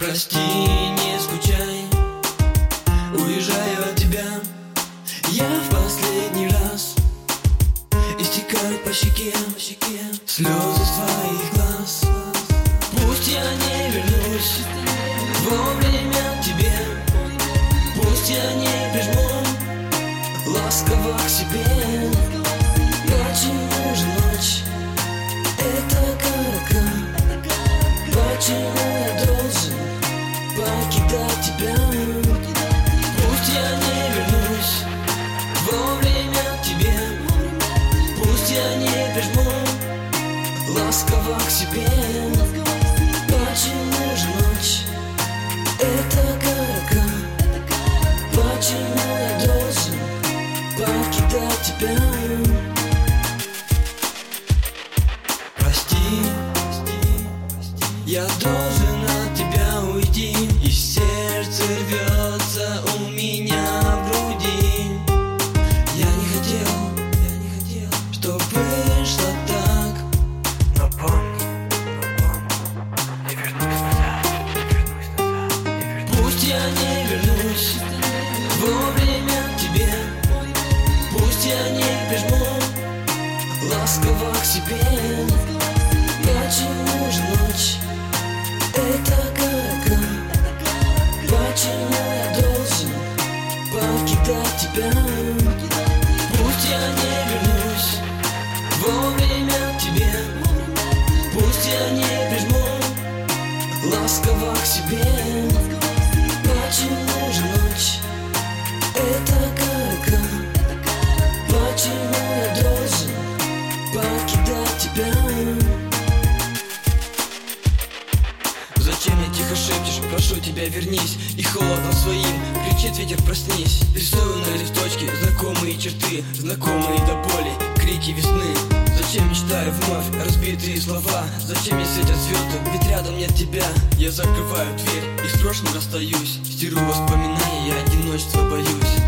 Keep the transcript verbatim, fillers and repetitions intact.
Прости, не скучай, уезжаю от тебя. Я в последний раз истекают по щеке, по щеке слезы с твоих глаз. Пусть я не вернусь вовремя к тебе, пусть я не прижму ласково к себе. Почему же ночь это коротка? Почему я должен покидать тебя? Пусть я не вернусь вовремя к тебе, пусть я не прижму ласково к себе. Почему же ночь это коротка? Почему я должен покидать тебя? Прости, я должен от тебя уйти, и сердце рвется у меня в груди. Я не хотел, я не хотел, чтоб вышло так. Но помни, но помни, я вернусь назад, я вернусь назад, я вернусь. Пусть я не вернусь вовремя к тебе, пусть я не прижму ласково к себе. Почему же ночь это коротка? Почему я должен покидать тебя? Пусть я не вернусь вовремя к тебе, пусть я не прижму ласково к себе. Почему же ночь это коротка? Почему я должен покидать тебя? Зачем мне тихо шепчешь, прошу тебя вернись, и холодом своим кричит ветер, проснись. Рисую на листочке знакомые черты, знакомые до боли крики весны. Зачем мечтаю вновь разбитые слова? Зачем не светят звезды, ведь рядом нет тебя? Я закрываю дверь и с прошлым расстаюсь, стеру воспоминания, я одиночества боюсь.